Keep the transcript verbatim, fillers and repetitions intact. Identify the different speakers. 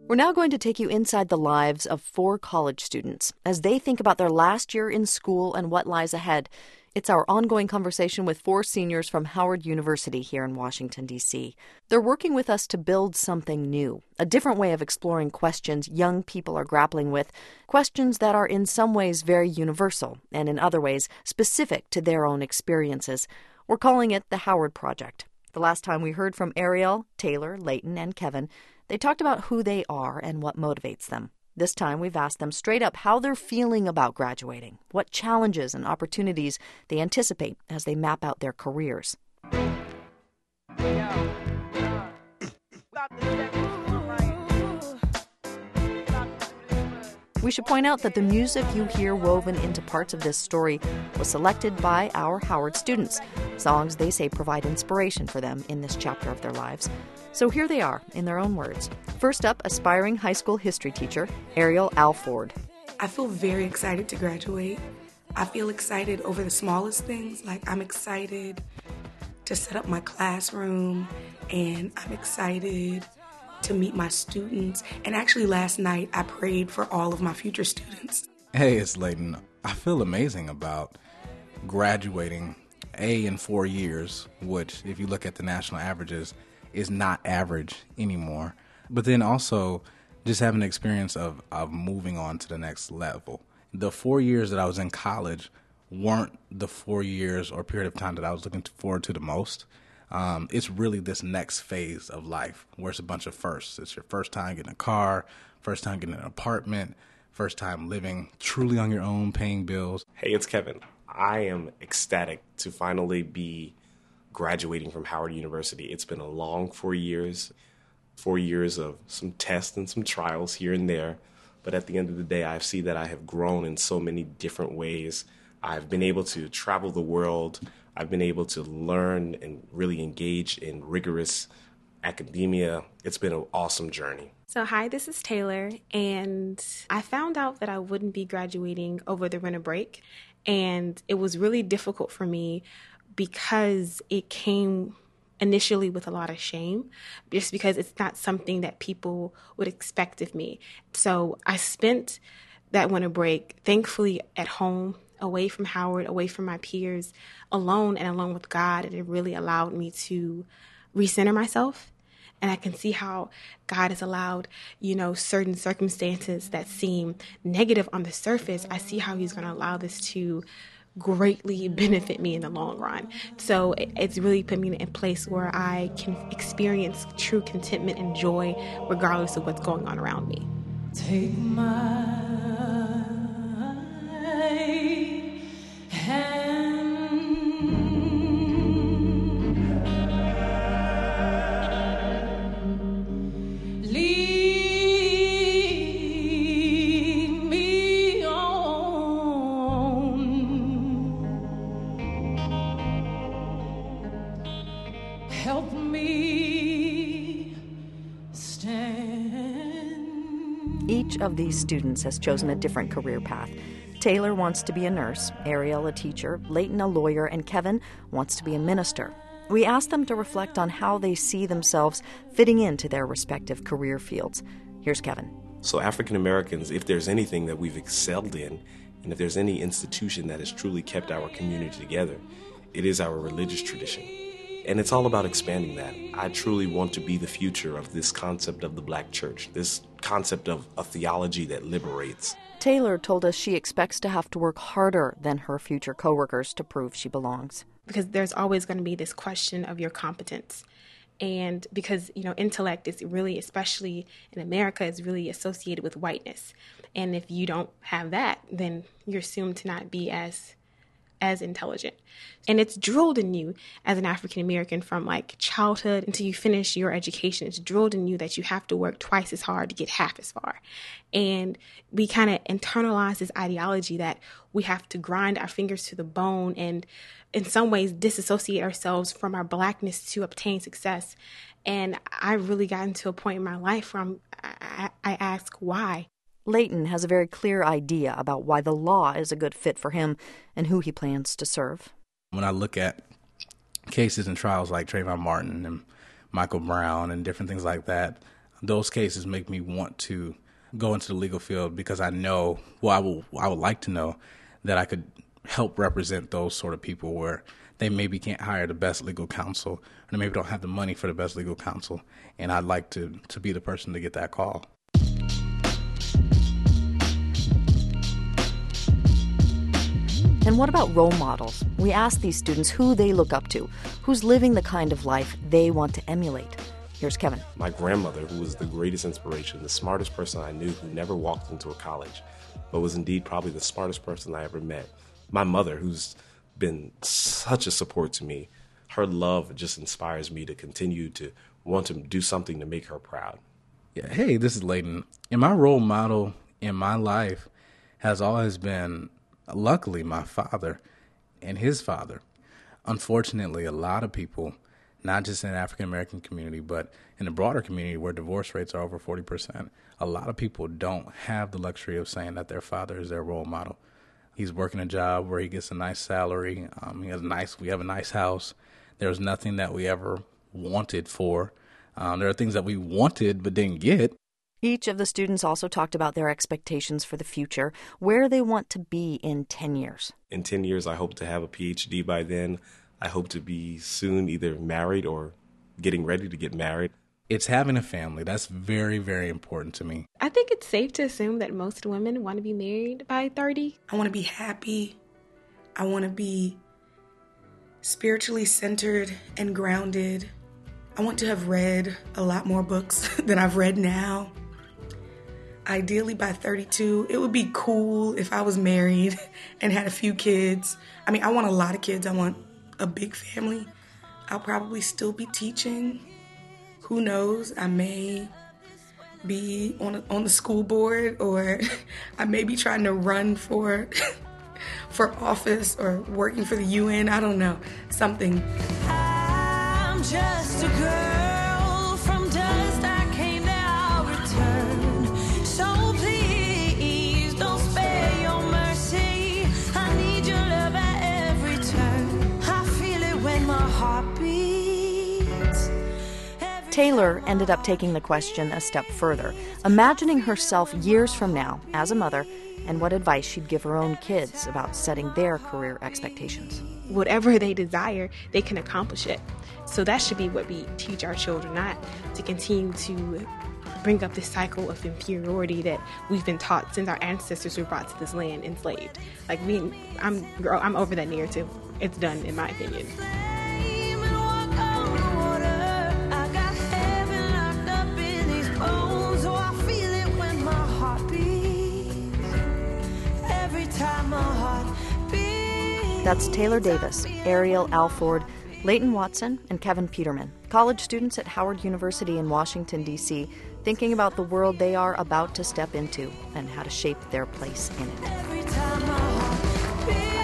Speaker 1: We're now going to take you inside the lives of four college students as they think about their last year in school and what lies ahead. It's our ongoing conversation with four seniors from Howard University here in Washington, D C They're working with us to build something new, a different way of exploring questions young people are grappling with, questions that are in some ways very universal and in other ways specific to their own experiences. We're calling it the Howard Project. The last time we heard from Ariel, Taylor, Leighton, and Kevin, they talked about who they are and what motivates them. This time, we've asked them straight up how they're feeling about graduating, what challenges and opportunities they anticipate as they map out their careers. We should point out that the music you hear woven into parts of this story was selected by our Howard students, songs they say provide inspiration for them in this chapter of their lives. So here they are, in their own words. First up, aspiring high school history teacher, Ariel Alford.
Speaker 2: I feel very excited to graduate. I feel excited over the smallest things. Like, I'm excited to set up my classroom, and I'm excited to meet my students. And actually, last night, I prayed for all of my future students.
Speaker 3: Hey, it's Leighton. I feel amazing about graduating, A, in four years, which, if you look at the national averages, is not average anymore. But then also just having the experience of, of moving on to the next level. The four years that I was in college weren't the four years or period of time that I was looking forward to the most. Um, it's really this next phase of life where it's a bunch of firsts. It's your first time getting a car, first time getting an apartment, first time living truly on your own, paying bills.
Speaker 4: Hey, it's Kevin. I am ecstatic to finally be graduating from Howard University. It's been a long four years, four years of some tests and some trials here and there. But at the end of the day, I see that I have grown in so many different ways. I've been able to travel the world. I've been able to learn and really engage in rigorous academia. It's been an awesome journey.
Speaker 5: So hi, this is Taylor, and I found out that I wouldn't be graduating over the winter break, and it was really difficult for me because it came initially with a lot of shame, just because it's not something that people would expect of me. So I spent that winter break, thankfully, at home, away from Howard, away from my peers, alone and alone with God, and it really allowed me to recenter myself. And I can see how God has allowed, you know, certain circumstances that seem negative on the surface. I see how he's going to allow this to greatly benefit me in the long run. So it's really put me in a place where I can experience true contentment and joy regardless of what's going on around me.
Speaker 6: Take my hand. Lead me on. Help me stand.
Speaker 1: Each of these students has chosen a different career path. Taylor wants to be a nurse, Ariel a teacher, Leighton a lawyer, and Kevin wants to be a minister. We asked them to reflect on how they see themselves fitting into their respective career fields. Here's Kevin.
Speaker 4: So African Americans, if there's anything that we've excelled in, and if there's any institution that has truly kept our community together, it is our religious tradition. And it's all about expanding that. I truly want to be the future of this concept of the Black church, this concept of a theology that liberates.
Speaker 1: Taylor told us she expects to have to work harder than her future coworkers to prove she belongs.
Speaker 5: Because there's always going to be this question of your competence. And because, you know, intellect is really, especially in America, is really associated with whiteness. And if you don't have that, then you're assumed to not be as as intelligent. And it's drilled in you as an African American from like childhood until you finish your education. It's drilled in you that you have to work twice as hard to get half as far. And we kind of internalize this ideology that we have to grind our fingers to the bone and in some ways disassociate ourselves from our Blackness to obtain success. And I really gotten to a point in my life where I'm, I, I ask why.
Speaker 1: Leighton has a very clear idea about why the law is a good fit for him and who he plans to serve.
Speaker 3: When I look at cases and trials like Trayvon Martin and Michael Brown and different things like that, those cases make me want to go into the legal field because I know, well, I will, I would like to know that I could help represent those sort of people where they maybe can't hire the best legal counsel, or they maybe don't have the money for the best legal counsel, and I'd like to, to be the person to get that call.
Speaker 1: And what about role models? We asked these students who they look up to, who's living the kind of life they want to emulate. Here's Kevin.
Speaker 4: My grandmother, who was the greatest inspiration, the smartest person I knew, who never walked into a college, but was indeed probably the smartest person I ever met. My mother, who's been such a support to me. Her love just inspires me to continue to want to do something to make her proud.
Speaker 3: Yeah, hey, this is Layton. And my role model in my life has always been, luckily, my father and his father. Unfortunately, a lot of people, not just in the African American community, but in the broader community where divorce rates are over forty percent, a lot of people don't have the luxury of saying that their father is their role model. He's working a job where he gets a nice salary. Um, he has a nice. We have a nice house. There's nothing that we ever wanted for. Um, there are things that we wanted but didn't get.
Speaker 1: Each of the students also talked about their expectations for the future, where they want to be in ten years.
Speaker 4: In ten years, I hope to have a P H D by then. I hope to be soon either married or getting ready to get married.
Speaker 3: It's having a family. That's very, very important to me.
Speaker 5: I think it's safe to assume that most women want to be married by thirty.
Speaker 2: I want to be happy. I want to be spiritually centered and grounded. I want to have read a lot more books than I've read now. Ideally by thirty-two, it would be cool if I was married and had a few kids. I mean, I want a lot of kids. I want a big family. I'll probably still be teaching. Who knows? I may be on a, on the school board, or I may be trying to run for for office or working for the U N. I don't know. Something.
Speaker 6: I'm just a girl from dust. I came there, I'll return. So please don't spare your mercy. I need your love at every turn. I feel it when my heart beats.
Speaker 1: Taylor ended up taking the question a step further, imagining herself years from now as a mother and what advice she'd give her own kids about setting their career expectations.
Speaker 5: Whatever they desire, they can accomplish it. So that should be what we teach our children, not to continue to bring up this cycle of inferiority that we've been taught since our ancestors were brought to this land enslaved. Like, we, I'm, I'm over that narrative. It's done, in my opinion.
Speaker 1: That's Taylor Davis, Ariel Alford, Layton Watson, and Kevin Peterman, college students at Howard University in Washington, D C, thinking about the world they are about to step into and how to shape their place in it.
Speaker 6: Every time my heart beats.